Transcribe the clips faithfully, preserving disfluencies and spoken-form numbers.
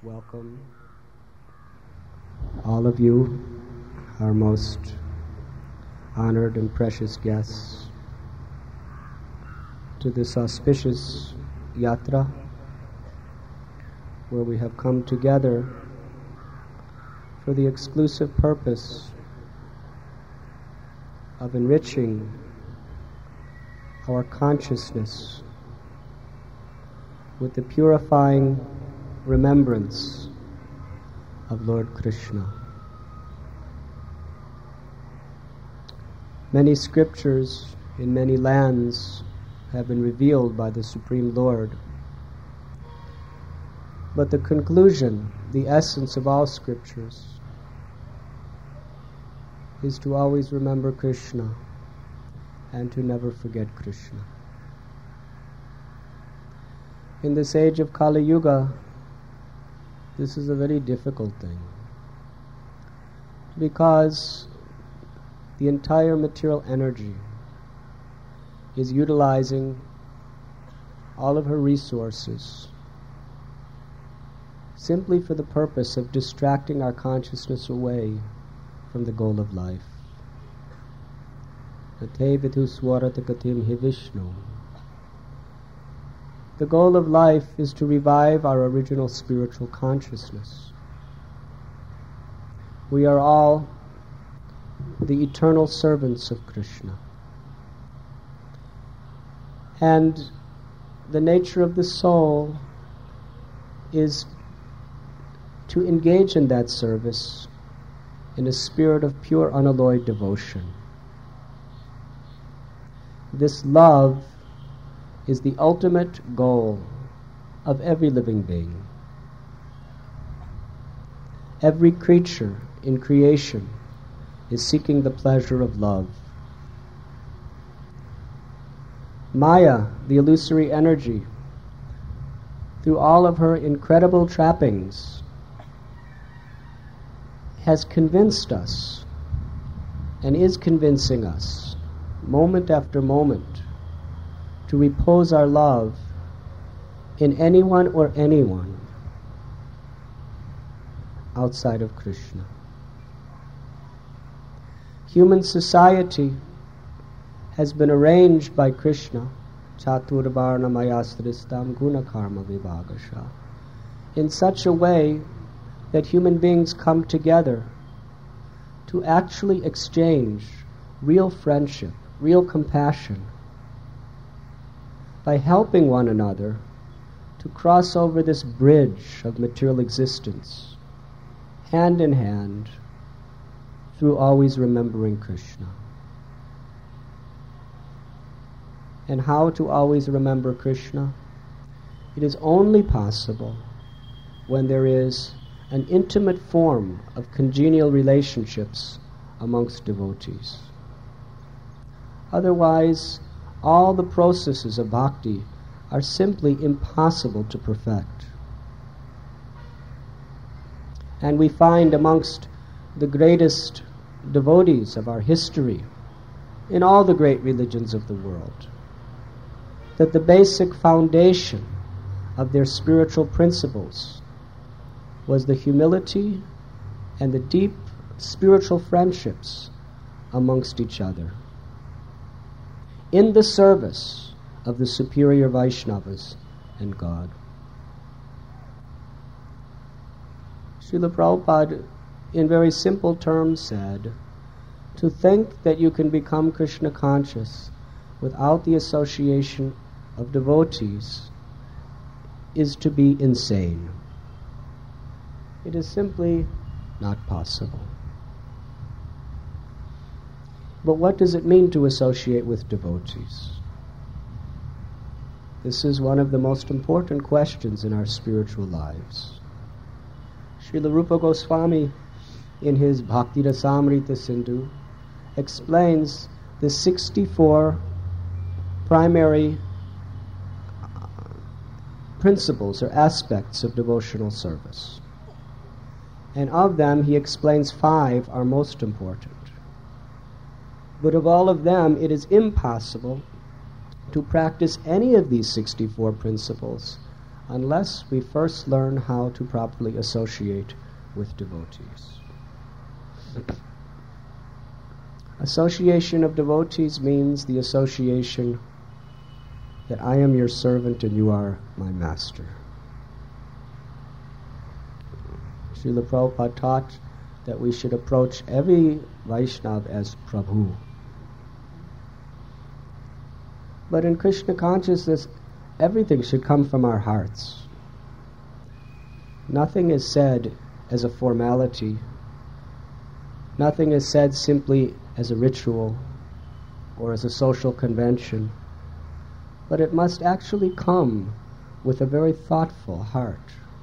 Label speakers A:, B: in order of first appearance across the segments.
A: welcome all of you, our most honored and precious guests, to this auspicious yatra where we have come together for the exclusive purpose of enriching our consciousness with the purifying remembrance of Lord Krishna. Many scriptures in many lands have been revealed by the Supreme Lord, but the conclusion, the essence of all scriptures, is to always remember Krishna and to never forget Krishna. In this age of Kali Yuga, this is a very difficult thing, because the entire material energy is utilizing all of her resources simply for the purpose of distracting our consciousness away from the goal of life. The goal of life is to revive our original spiritual consciousness. We are all the eternal servants of Krishna. And the nature of the soul is to engage in that service in a spirit of pure, unalloyed devotion. This love is the ultimate goal of every living being. Every creature in creation is seeking the pleasure of love. Maya, the illusory energy, through all of her incredible trappings, has convinced us and is convincing us moment after moment to repose our love in anyone or anyone outside of Krishna. Human society has been arranged by Krishna, Chaturvarna Mayastristam Guna Karma Vibhagasha, in such a way that human beings come together to actually exchange real friendship, real compassion, by helping one another to cross over this bridge of material existence, hand in hand, through always remembering Krishna. And how to always remember Krishna? It is only possible when there is an intimate form of congenial relationships amongst devotees. Otherwise, all the processes of bhakti are simply impossible to perfect. And we find amongst the greatest devotees of our history, in all the great religions of the world, that the basic foundation of their spiritual principles was the humility and the deep spiritual friendships amongst each other, in the service of the superior Vaishnavas and God. Srila Prabhupada, in very simple terms, said, to think that you can become Krishna conscious without the association of devotees is to be insane. It is simply not possible. But what does it mean to associate with devotees? This is one of the most important questions in our spiritual lives. Srila Rupa Goswami, in his Bhakti Rasamrita Sindhu, explains the sixty-four primary principles or aspects of devotional service. And of them, he explains five are most important. But of all of them, it is impossible to practice any of these sixty-four principles unless we first learn how to properly associate with devotees. Association of devotees means the association that I am your servant and you are my master. Srila Prabhupada taught that we should approach every Vaishnava as Prabhu. But in Krishna consciousness, everything should come from our hearts. Nothing is said as a formality. Nothing is said simply as a ritual or as a social convention. But it must actually come with a very thoughtful heart.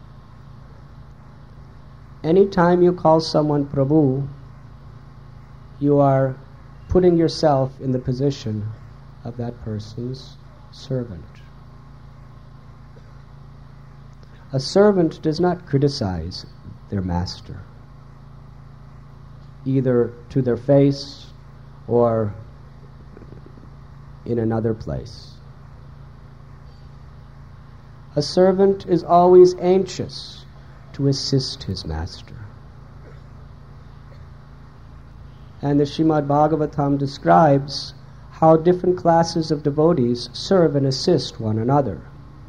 A: Any time you call someone Prabhu, you are putting yourself in the position of that person's servant. A servant does not criticize their master, either to their face or in another place. A servant is always anxious to assist his master. And the Srimad Bhagavatam describes how different classes of devotees serve and assist one another.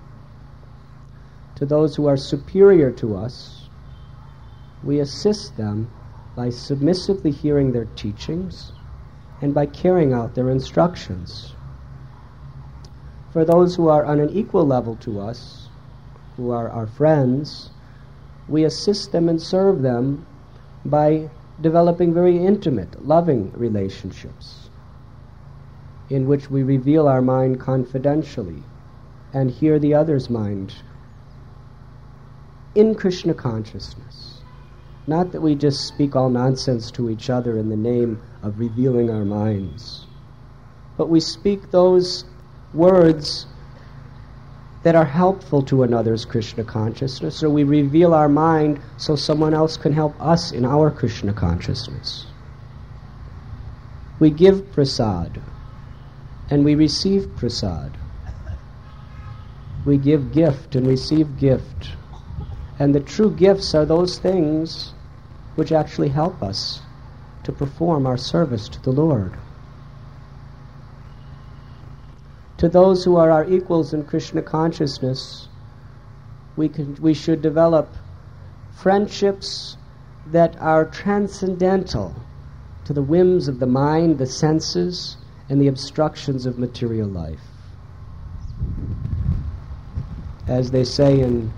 A: To those who are superior to us, we assist them by submissively hearing their teachings and by carrying out their instructions. For those who are on an equal level to us, who are our friends, we assist them and serve them by developing very intimate, loving relationships in which we reveal our mind confidentially and hear the other's mind in Krishna consciousness. Not that we just speak all nonsense to each other in the name of revealing our minds, but we speak those words that are helpful to another's Krishna consciousness, or we reveal our mind so someone else can help us in our Krishna consciousness. We give prasad, and we receive prasad. We give gift and receive gift. And the true gifts are those things which actually help us to perform our service to the Lord. To those who are our equals in Krishna consciousness, we can, we should develop friendships that are transcendental to the whims of the mind, the senses, and the obstructions of material life. As they say in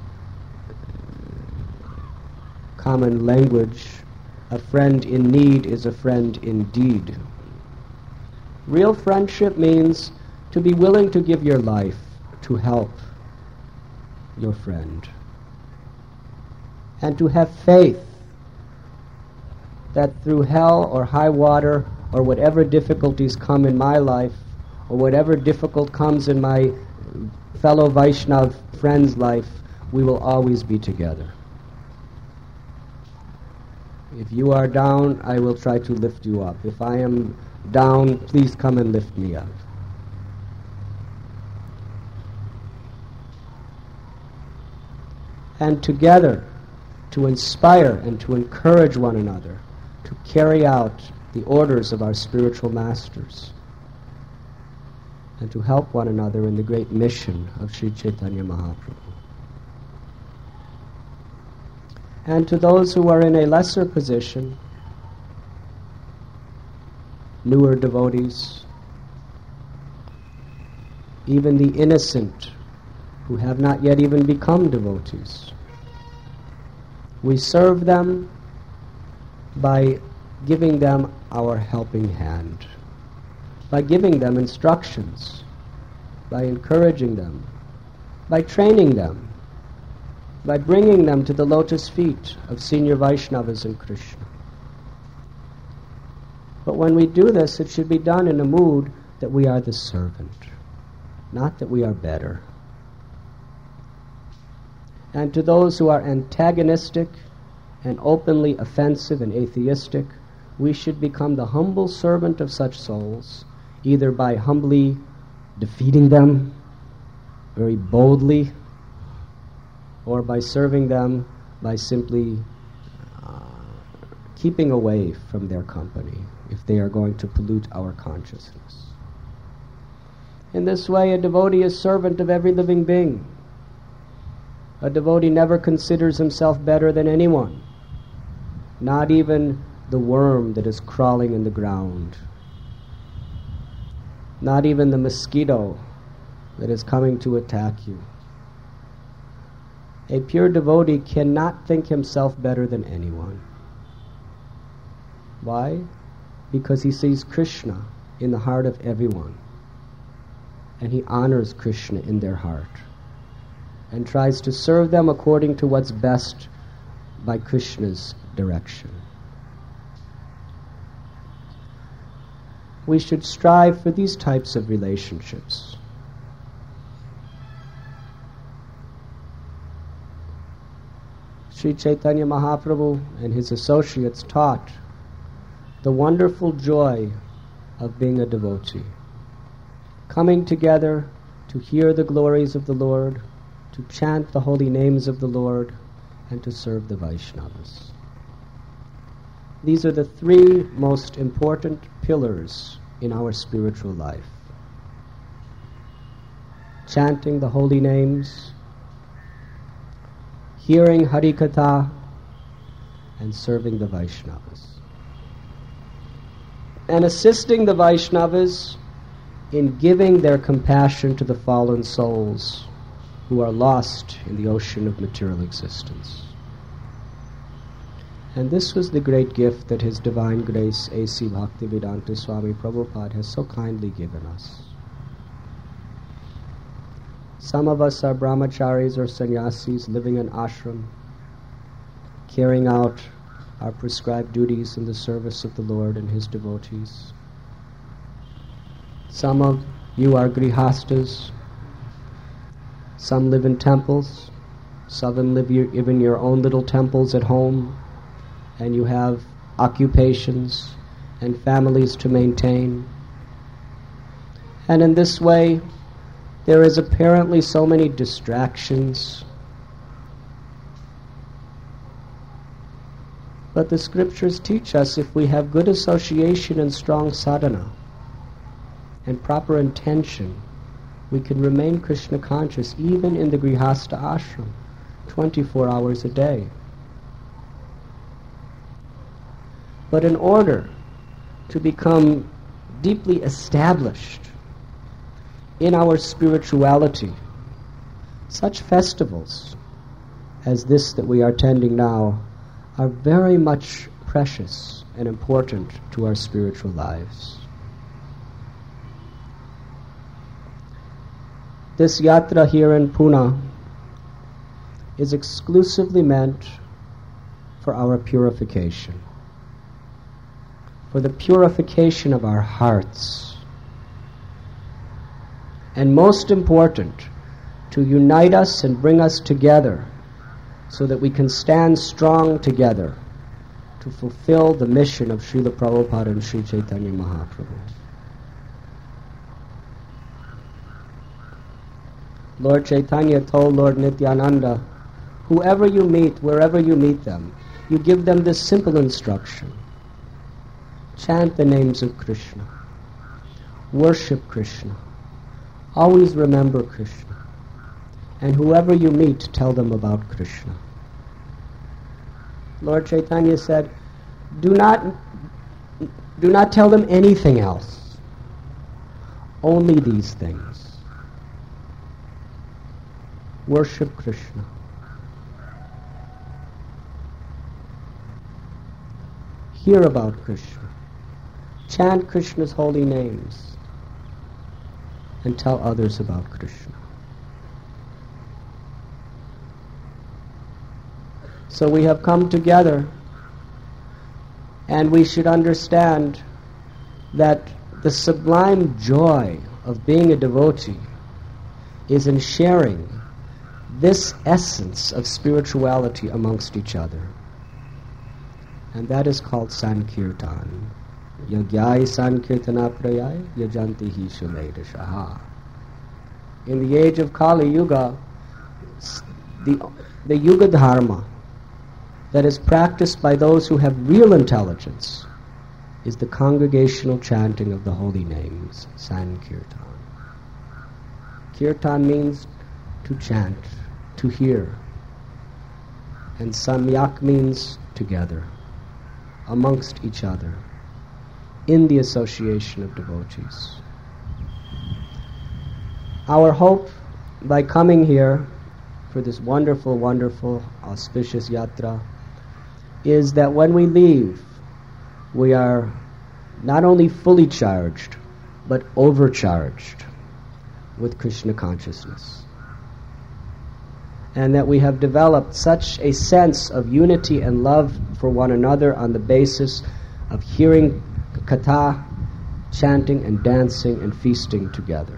A: common language, a friend in need is a friend indeed. Real friendship means to be willing to give your life to help your friend, and to have faith that through hell or high water or whatever difficulties come in my life or whatever difficult comes in my fellow Vaishnav friend's life, we will always be together. If you are down, I will try to lift you up. If I am down, please come and lift me up. And together to inspire and to encourage one another to carry out the orders of our spiritual masters and to help one another in the great mission of Sri Chaitanya Mahaprabhu. And to those who are in a lesser position, newer devotees, even the innocent who have not yet even become devotees, we serve them by giving them our helping hand, by giving them instructions, by encouraging them, by training them, by bringing them to the lotus feet of senior Vaishnavas in Krishna. But when we do this, it should be done in a mood that we are the servant, not that we are better. And to those who are antagonistic and openly offensive and atheistic, we should become the humble servant of such souls, either by humbly defeating them very boldly, or by serving them by simply uh, keeping away from their company if they are going to pollute our consciousness. In this way, a devotee is servant of every living being. A devotee never considers himself better than anyone, not even the worm that is crawling in the ground, not even the mosquito that is coming to attack you. A pure devotee cannot think himself better than anyone. Why? Because he sees Krishna in the heart of everyone, and he honors Krishna in their heart, and tries to serve them according to what's best by Krishna's direction. We should strive for these types of relationships. Sri Chaitanya Mahaprabhu and his associates taught the wonderful joy of being a devotee, coming together to hear the glories of the Lord, to chant the holy names of the Lord, and to serve the Vaishnavas. These are the three most important pillars in our spiritual life: chanting the holy names, hearing Harikatha, and serving the Vaishnavas. And assisting the Vaishnavas in giving their compassion to the fallen souls who are lost in the ocean of material existence. And this was the great gift that His Divine Grace A C Bhaktivedanta Swami Prabhupada has so kindly given us. Some of us are brahmacharis or sannyasis living in ashram, carrying out our prescribed duties in the service of the Lord and His devotees. Some of you are grihastas. Some live in temples. Some live your, live in your own little temples at home, and you have occupations and families to maintain. And in this way, there is apparently so many distractions. But the scriptures teach us if we have good association and strong sadhana and proper intention, we can remain Krishna conscious even in the Grihastha ashram, twenty-four hours a day. But in order to become deeply established in our spirituality, such festivals as this that we are attending now are very much precious and important to our spiritual lives. This yatra here in Pune is exclusively meant for our purification, for the purification of our hearts, and most important, to unite us and bring us together so that we can stand strong together to fulfill the mission of Srila Prabhupada and Sri Chaitanya Mahaprabhu. Lord Chaitanya told Lord Nityananda, whoever you meet, wherever you meet them, you give them this simple instruction: chant the names of Krishna, worship Krishna, always remember Krishna, and whoever you meet, tell them about Krishna. Lord Chaitanya said, do not, do not tell them anything else, only these things. Worship Krishna. Hear about Krishna. Chant Krishna's holy names. And tell others about Krishna. So we have come together, and we should understand that the sublime joy of being a devotee is in sharing this essence of spirituality amongst each other. And that is called Sankirtan. Yagyai Sankirtana Prayai Yajantihi Shumedashaha. In the age of Kali Yuga, the the Yuga Dharma that is practiced by those who have real intelligence is the congregational chanting of the holy names, Sankirtan. Kirtan means to chant, to hear. And Samyak means together, amongst each other, in the association of devotees. Our hope by coming here for this wonderful, wonderful, auspicious yatra is that when we leave, we are not only fully charged, but overcharged with Krishna consciousness. And that we have developed such a sense of unity and love for one another on the basis of hearing katha, chanting and dancing and feasting together.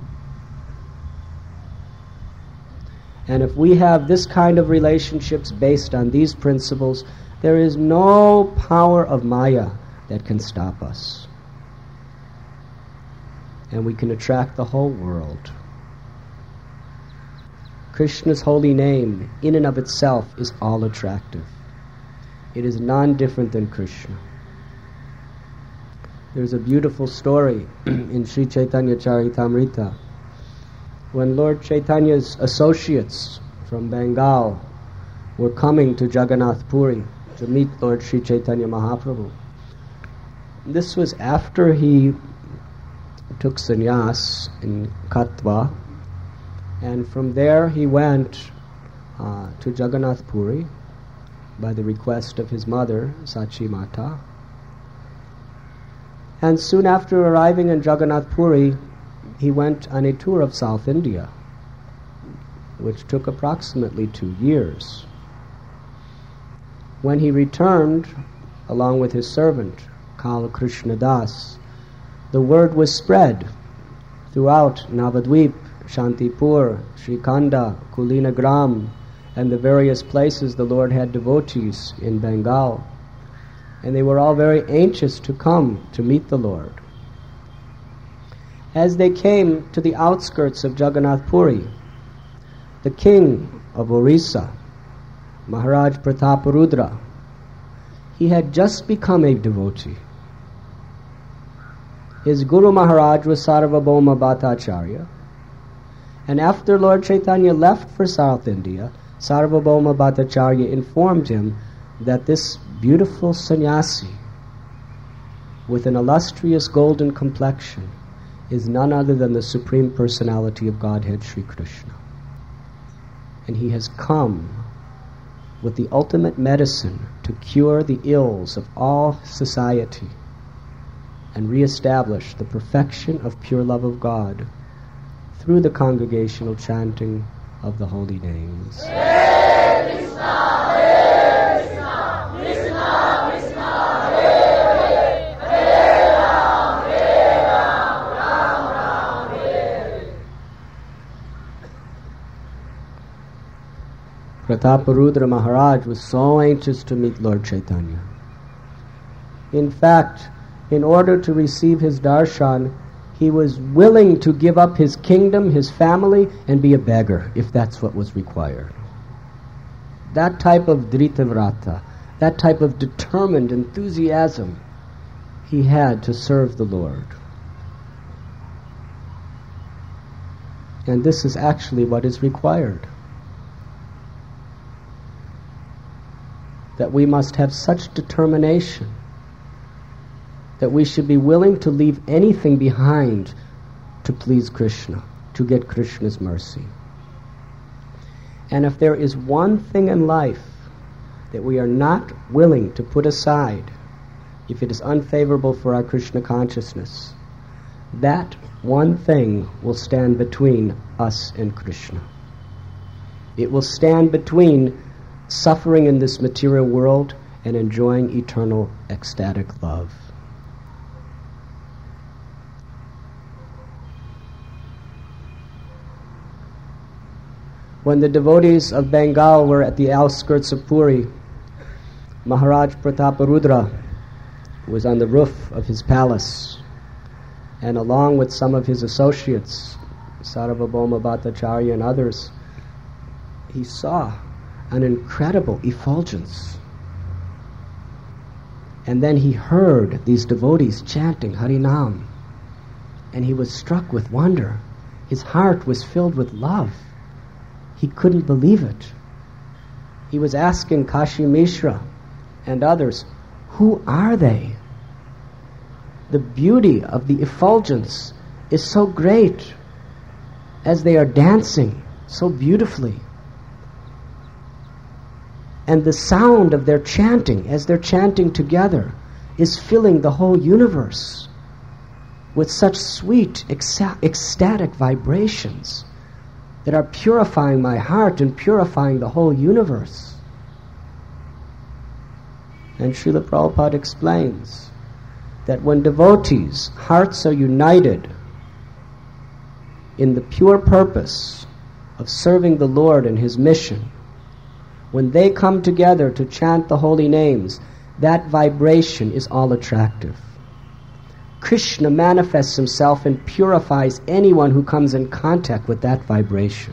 A: And if we have this kind of relationships based on these principles, there is no power of Maya that can stop us. And we can attract the whole world. Krishna's holy name, in and of itself, is all attractive. It is non-different than Krishna. There's a beautiful story in Sri Chaitanya Charitamrita when Lord Chaitanya's associates from Bengal were coming to Jagannath Puri to meet Lord Sri Chaitanya Mahaprabhu. This was after he took sannyas in Katwa, and from there he went uh, to Jagannath Puri by the request of his mother, Sachi Mata. And soon after arriving in Jagannath Puri, he went on a tour of South India, which took approximately two years. When he returned, along with his servant, Kala Krishna Das, the word was spread throughout Navadvip, Shantipur, Srikanda, Kulinagram, and the various places the Lord had devotees in Bengal. And they were all very anxious to come to meet the Lord. As they came to the outskirts of Jagannath Puri, the king of Orissa, Maharaj Prataparudra, he had just become a devotee. His Guru Maharaj was Sarvabhauma Bhattacharya, and after Lord Chaitanya left for South India, Sarvabhauma Bhattacharya informed him that this beautiful sannyasi with an illustrious golden complexion is none other than the Supreme Personality of Godhead, Sri Krishna. And he has come with the ultimate medicine to cure the ills of all society and reestablish the perfection of pure love of God through the congregational chanting of the holy names.
B: Hare Krishna, Hare Krishna, Krishna Krishna, Hare Hare, Hare Ram, Hare Ram, Ram Ram, Hare Hare.
A: Prataparudra Maharaj was so anxious to meet Lord Chaitanya. In fact, in order to receive his darshan, he was willing to give up his kingdom, his family, and be a beggar, if that's what was required. That type of dritavrata, that type of determined enthusiasm he had to serve the Lord. And this is actually what is required. That we must have such determination that we should be willing to leave anything behind to please Krishna, to get Krishna's mercy. And if there is one thing in life that we are not willing to put aside, if it is unfavorable for our Krishna consciousness, that one thing will stand between us and Krishna. It will stand between suffering in this material world and enjoying eternal ecstatic love. When the devotees of Bengal were at the outskirts of Puri, Maharaj Prataparudra was on the roof of his palace, and along with some of his associates, Sarvabhauma Bhattacharya and others, he saw an incredible effulgence. And then he heard these devotees chanting Harinam, and he was struck with wonder. His heart was filled with love. He couldn't believe it. He was asking Kashi Mishra and others, who are they? The beauty of the effulgence is so great as they are dancing so beautifully. And the sound of their chanting, as they're chanting together, is filling the whole universe with such sweet, exa- ecstatic vibrations that are purifying my heart and purifying the whole universe. And Srila Prabhupada explains that when devotees' hearts are united in the pure purpose of serving the Lord and His mission, when they come together to chant the holy names, that vibration is all attractive. Krishna manifests himself and purifies anyone who comes in contact with that vibration.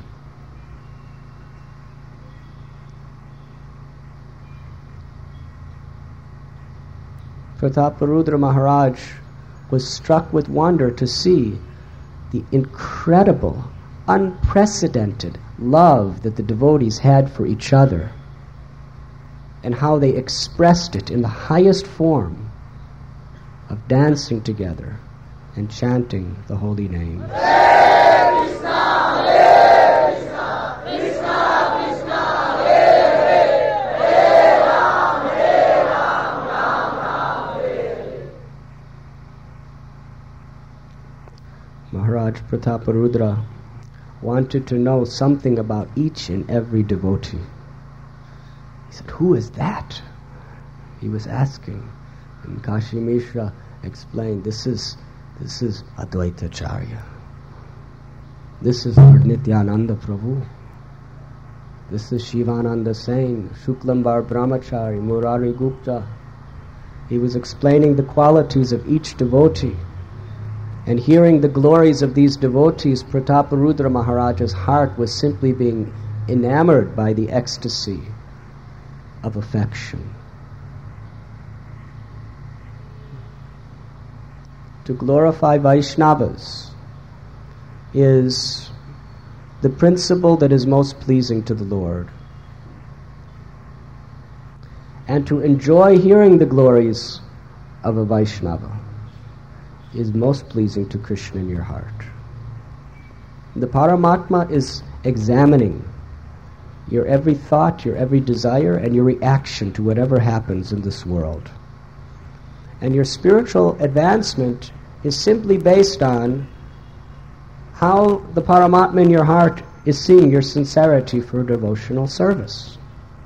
A: Prataparudra Maharaj was struck with wonder to see the incredible, unprecedented love that the devotees had for each other, and how they expressed it in the highest form of dancing together and chanting the holy names.
B: Hare Krishna, Hare Krishna, Krishna Krishna, Hare Hare, Hare Ram, Hare Ram, Ram Ram, Hare Hare.
A: Maharaj Prataparudra wanted to know something about each and every devotee. He said, who is that? He was asking. And Kashi Mishra explained, this is this is Advaita Acharya. This is Lord Nityananda Prabhu. This is Shivananda Sain, Shuklambar Brahmachari, Murari Gupta. He was explaining the qualities of each devotee. And hearing the glories of these devotees, Prataparudra Maharaj's heart was simply being enamored by the ecstasy of affection. To glorify Vaishnavas is the principle that is most pleasing to the Lord. And to enjoy hearing the glories of a Vaishnava is most pleasing to Krishna in your heart. The Paramatma is examining your every thought, your every desire, and your reaction to whatever happens in this world. And your spiritual advancement is simply based on how the Paramatma in your heart is seeing your sincerity for devotional service.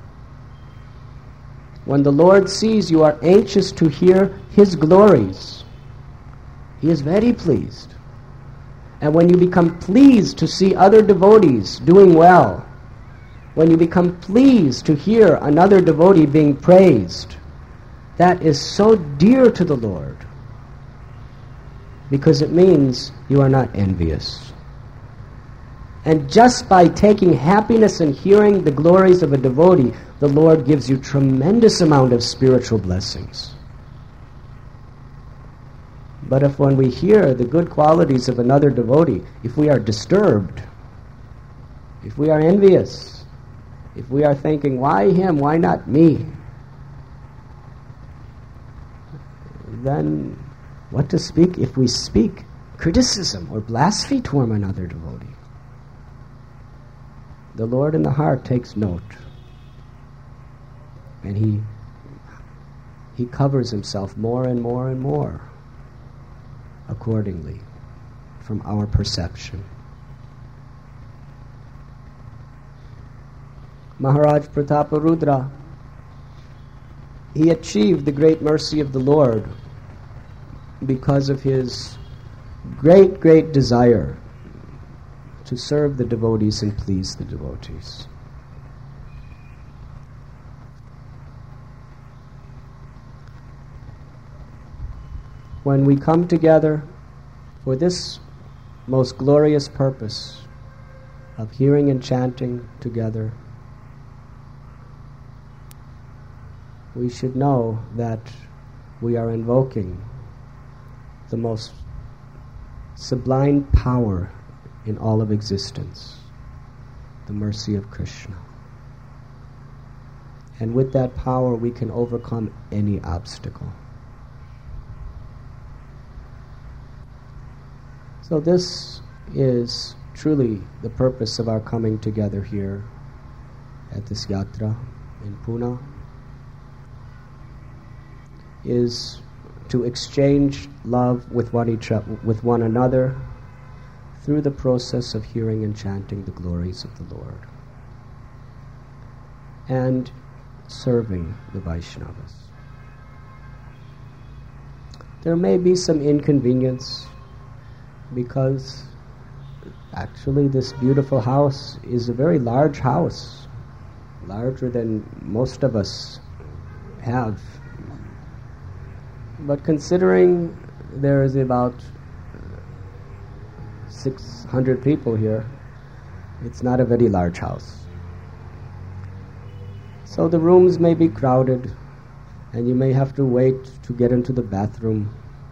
A: When the Lord sees you are anxious to hear His glories, He is very pleased. And when you become pleased to see other devotees doing well, when you become pleased to hear another devotee being praised, that is so dear to the Lord, because it means you are not envious. And just by taking happiness in hearing the glories of a devotee, the Lord gives you tremendous amount of spiritual blessings. But if when we hear the good qualities of another devotee, if we are disturbed, if we are envious, if we are thinking, why him, why not me? Then what to speak if we speak criticism or blasphemy toward another devotee? The Lord in the heart takes note, and He He covers Himself more and more and more accordingly from our perception. Maharaj Prataparudra, he achieved the great mercy of the Lord because of his great, great desire to serve the devotees and please the devotees. When we come together for this most glorious purpose of hearing and chanting together, we should know that we are invoking the most sublime power in all of existence, the mercy of Krishna. And with that power we can overcome any obstacle. So this is truly the purpose of our coming together here at this yatra in Pune, is to exchange love with one each with one another through the process of hearing and chanting the glories of the Lord and serving the Vaishnavas. There may be some inconvenience because actually this beautiful house is a very large house, larger than most of us have. But considering there is about six hundred people here, it's not a very large house. So the rooms may be crowded, and you may have to wait to get into the bathroom.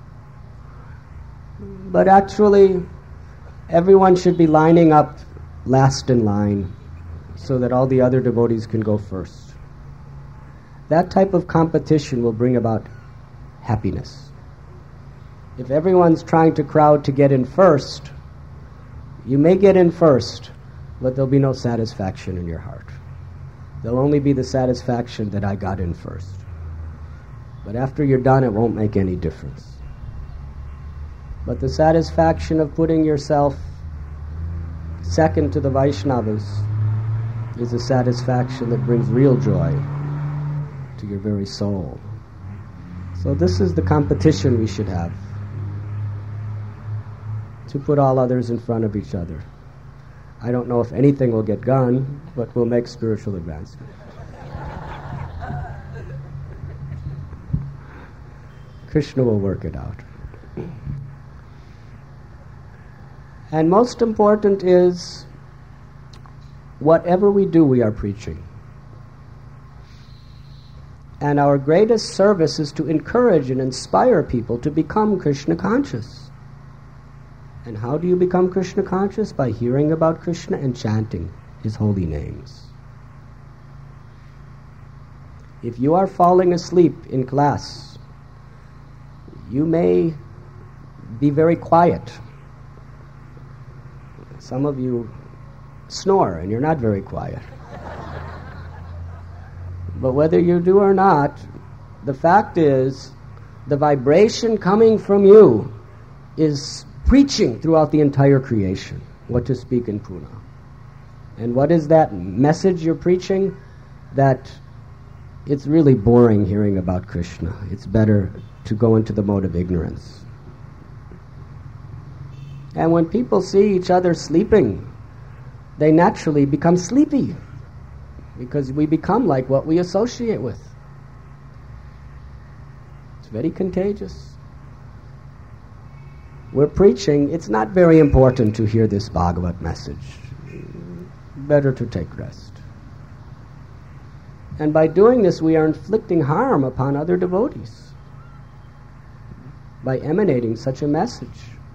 A: But actually, everyone should be lining up last in line so that all the other devotees can go first. That type of competition will bring about happiness. If everyone's trying to crowd to get in first, you may get in first, but there'll be no satisfaction in your heart. There'll only be the satisfaction that I got in first. But after you're done, it won't make any difference. But the satisfaction of putting yourself second to the Vaishnavas is a satisfaction that brings real joy to your very soul. So this is the competition we should have, to put all others in front of each other. I don't know if anything will get done, but we'll make spiritual advancement. Krishna will work it out. And most important is, whatever we do, we are preaching. And our greatest service is to encourage and inspire people to become Krishna conscious. And how do you become Krishna conscious? By hearing about Krishna and chanting his holy names. If you are falling asleep in class, you may be very quiet. Some of you snore and you're not very quiet. But whether you do or not, the fact is, the vibration coming from you is preaching throughout the entire creation what to speak in Pune. And what is that message you're preaching? That it's really boring hearing about Krishna. It's better to go into the mode of ignorance. And when people see each other sleeping, they naturally become sleepy, because we become like what we associate with. It's very contagious. We're preaching, it's not very important to hear this Bhagavat message. Better to take rest. And by doing this, we are inflicting harm upon other devotees by emanating such a message.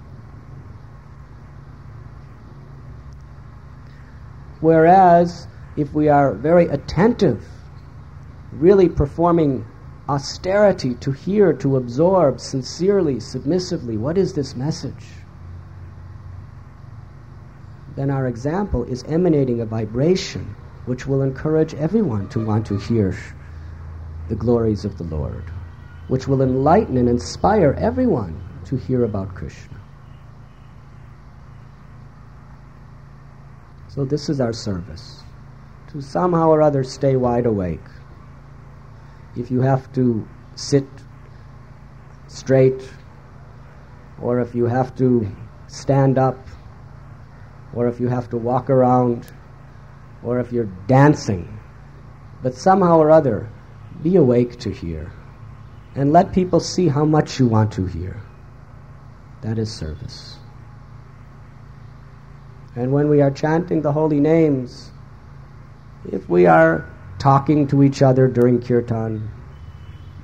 A: Whereas, if we are very attentive, really performing austerity to hear, to absorb sincerely, submissively, what is this message? Then our example is emanating a vibration which will encourage everyone to want to hear the glories of the Lord, which will enlighten and inspire everyone to hear about Krishna. So this is our service, to somehow or other stay wide awake. If you have to sit straight, or if you have to stand up, or if you have to walk around, or if you're dancing, but somehow or other, be awake to hear, and let people see how much you want to hear. That is service. And when we are chanting the holy names, if we are talking to each other during kirtan,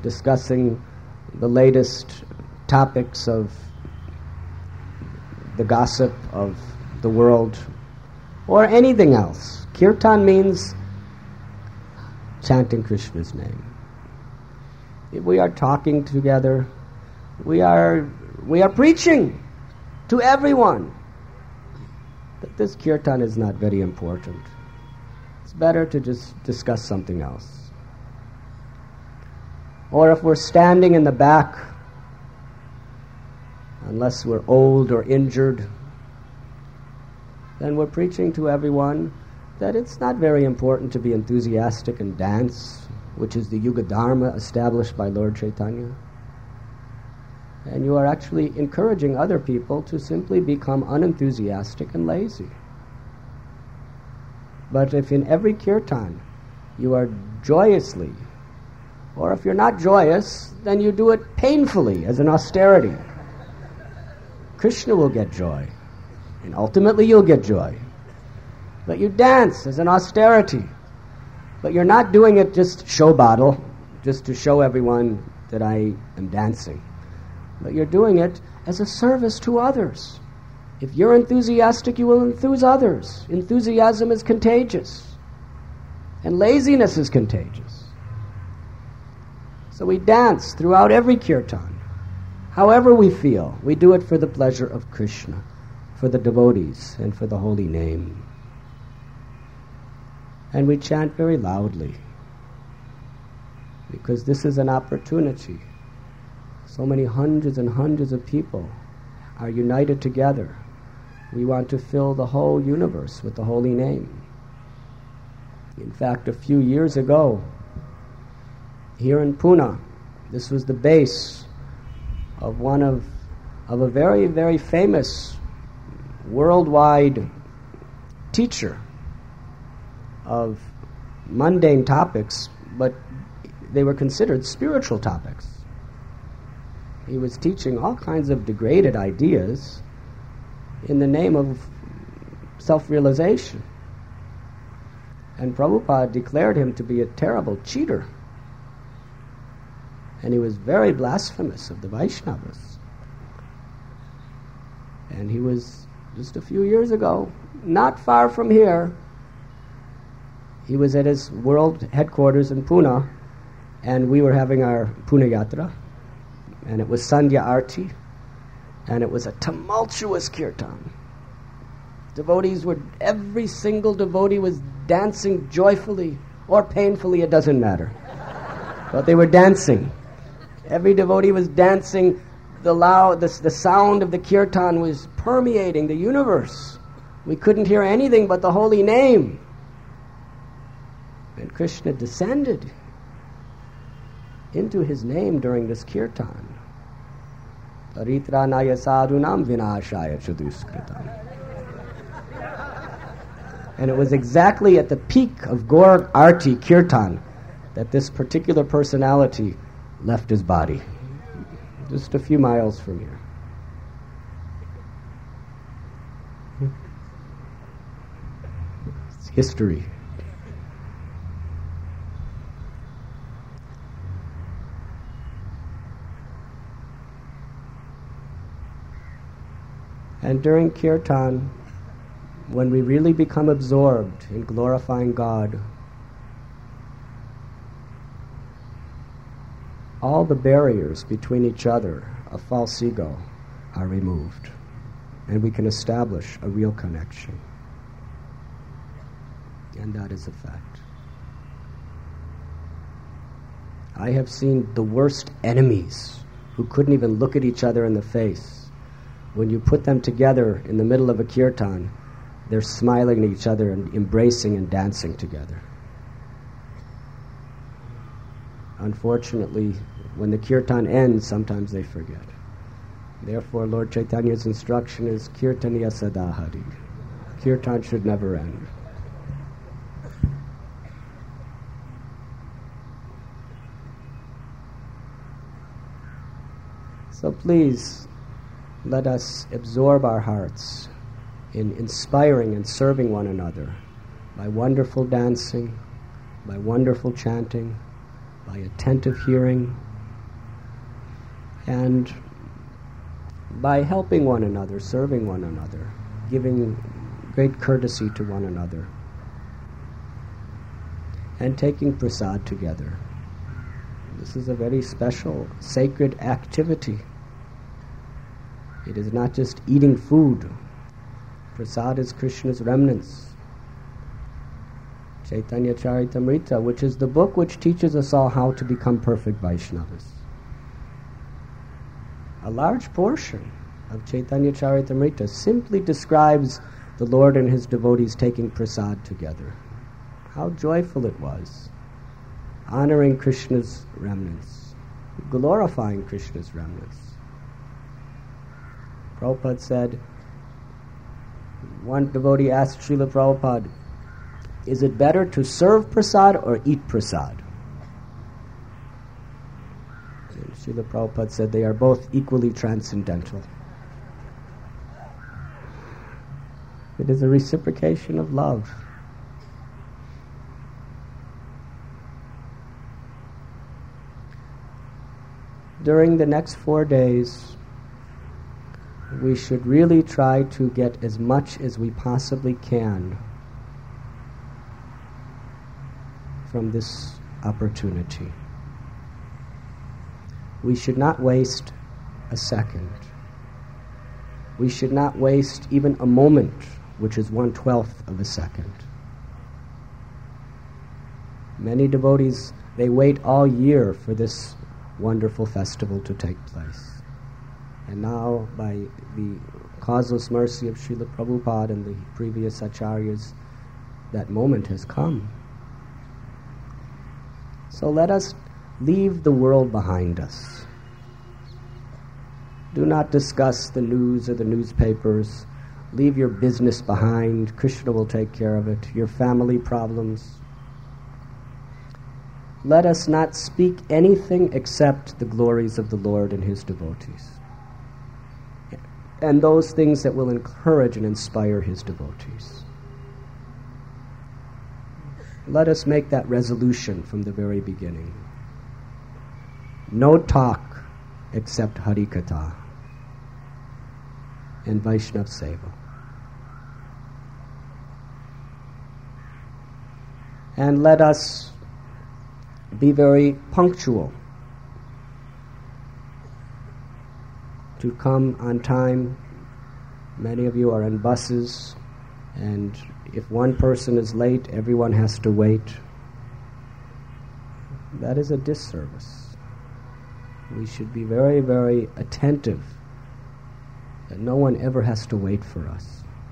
A: discussing the latest topics of the gossip of the world, or anything else. Kirtan means chanting Krishna's name. If we are talking together, we are we are preaching to everyone that this kirtan is not very important. It's better to just discuss something else. Or if we're standing in the back, unless we're old or injured, then we're preaching to everyone that it's not very important to be enthusiastic and dance, which is the Yuga Dharma established by Lord Chaitanya. And you are actually encouraging other people to simply become unenthusiastic and lazy. But if in every kirtan you are joyously, or if you're not joyous, then you do it painfully as an austerity, Krishna will get joy, and ultimately you'll get joy. But you dance as an austerity, but you're not doing it just show bottle, just to show everyone that I am dancing. But you're doing it as a service to others. If you're enthusiastic, you will enthuse others. Enthusiasm is contagious, and laziness is contagious. So we dance throughout every kirtan. However we feel, we do it for the pleasure of Krishna, for the devotees, and for the holy name. And we chant very loudly, because this is an opportunity. So many hundreds and hundreds of people are united together. We want to fill the whole universe with the holy name. In fact, a few years ago, here in Pune, this was the base of one of, of a very, very famous worldwide teacher of mundane topics, but they were considered spiritual topics. He was teaching all kinds of degraded ideas in the name of self-realization. And Prabhupada declared him to be a terrible cheater. And he was very blasphemous of the Vaishnavas. And he was, just a few years ago, not far from here, he was at his world headquarters in Pune, and we were having our Pune Yatra, and it was Sandhya Arti, and it was a tumultuous kirtan. Devotees were, every single devotee was dancing joyfully or painfully, it doesn't matter. But they were dancing. Every devotee was dancing. The loud, the, the sound of the kirtan was permeating the universe. We couldn't hear anything but the holy name. And Krishna descended into his name during this kirtan. Paritranaya sadhunam vinashaya chaduskritam. And it was exactly at the peak of Gaur Arti Kirtan that this particular personality left his body, just a few miles from here. It's history. And during kirtan, when we really become absorbed in glorifying God, all the barriers between each other, a false ego, are removed, and we can establish a real connection. And that is a fact. I have seen the worst enemies who couldn't even look at each other in the face. When you put them together in the middle of a kirtan, they're smiling at each other and embracing and dancing together. Unfortunately, when the kirtan ends, sometimes they forget. Therefore, Lord Chaitanya's instruction is Kirtaniya Sadahari. Kirtan should never end. So please, let us absorb our hearts in inspiring and serving one another by wonderful dancing, by wonderful chanting, by attentive hearing, And by helping one another, serving one another, giving great courtesy to one another, and taking prasad together. This is a very special, sacred activity. It is not just eating food. Prasad is Krishna's remnants. Chaitanya Charitamrita, which is the book which teaches us all how to become perfect Vaishnavas. A large portion of Chaitanya Charitamrita simply describes the Lord and his devotees taking prasad together. How joyful it was, honoring Krishna's remnants, glorifying Krishna's remnants. Prabhupada said, one devotee asked Srila Prabhupada, is it better to serve prasad or eat prasad? And Srila Prabhupada said they are both equally transcendental. It is a reciprocation of love. During the next four days, we should really try to get as much as we possibly can from this opportunity. We should not waste a second. We should not waste even a moment, which is one-twelfth of a second. Many devotees, they wait all year for this wonderful festival to take place. And now, by the causeless mercy of Srila Prabhupada and the previous acharyas, that moment has come. So let us leave the world behind us. Do not discuss the news or the newspapers. Leave your business behind. Krishna will take care of it. Your family problems. Let us not speak anything except the glories of the Lord and his devotees, and those things that will encourage and inspire his devotees. Let us make that resolution from the very beginning. No talk except Harikatha and Vaishnav Seva. And let us be very punctual to come on time. Many of you are in buses, and if one person is late, everyone has to wait. That is a disservice. We should be very, very attentive that no one ever has to wait for us.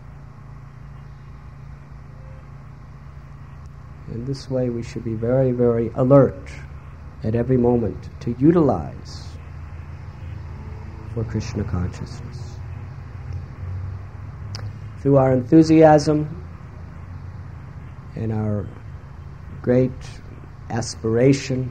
A: In this way, we should be very, very alert at every moment to utilize for Krishna consciousness. Through our enthusiasm and our great aspiration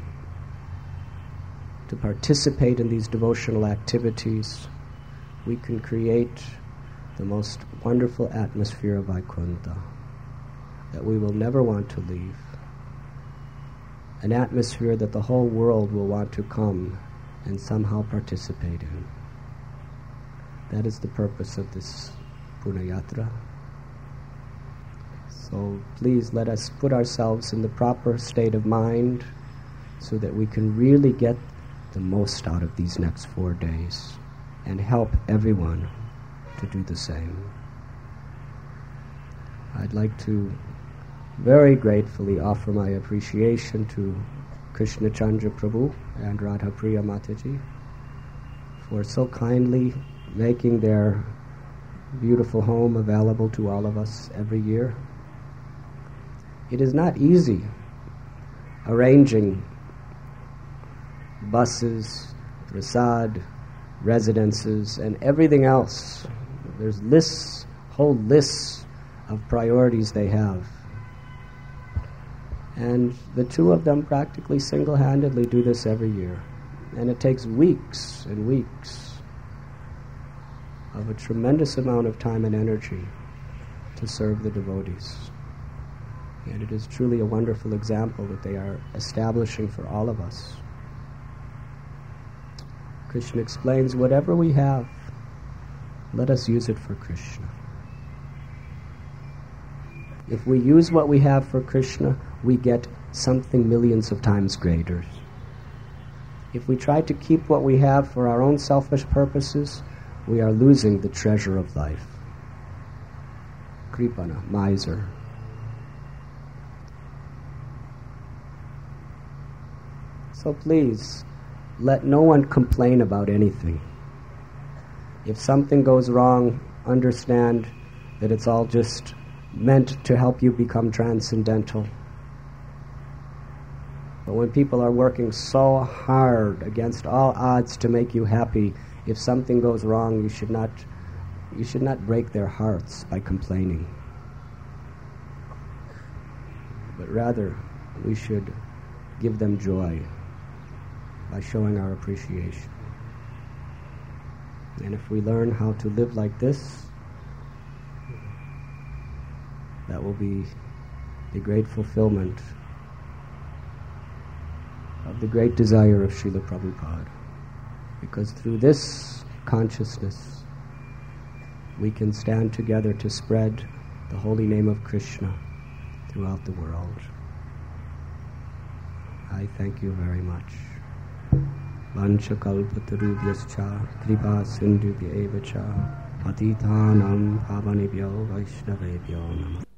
A: to participate in these devotional activities, we can create the most wonderful atmosphere of Vaikuntha that we will never want to leave. An atmosphere that the whole world will want to come and somehow participate in. That is the purpose of this Punyayatra. So please let us put ourselves in the proper state of mind so that we can really get the most out of these next four days and help everyone to do the same. I'd like to very gratefully offer my appreciation to Krishna Chandra Prabhu and Radha Priya Mataji for so kindly making their beautiful home available to all of us every year. It is not easy arranging buses, prasad, residences, and everything else. There's lists, whole lists of priorities they have. And the two of them practically single-handedly do this every year. And it takes weeks and weeks of a tremendous amount of time and energy to serve the devotees. And it is truly a wonderful example that they are establishing for all of us. Krishna explains, whatever we have, let us use it for Krishna. If we use what we have for Krishna, we get something millions of times greater. If we try to keep what we have for our own selfish purposes, we are losing the treasure of life. Kripana, miser. So please, let no one complain about anything. If something goes wrong, understand that it's all just meant to help you become transcendental. But when people are working so hard against all odds to make you happy, if something goes wrong, you should not you should not break their hearts by complaining. But rather, we should give them joy by showing our appreciation. And if we learn how to live like this, that will be the great fulfillment of the great desire of Srila Prabhupada. Because through this consciousness, we can stand together to spread the holy name of Krishna throughout the world. I thank you very much. Vancha kalpatarubhyascha kripa sindhubhya eva cha patitanam pavanebhyo vaishnavebhyo namah.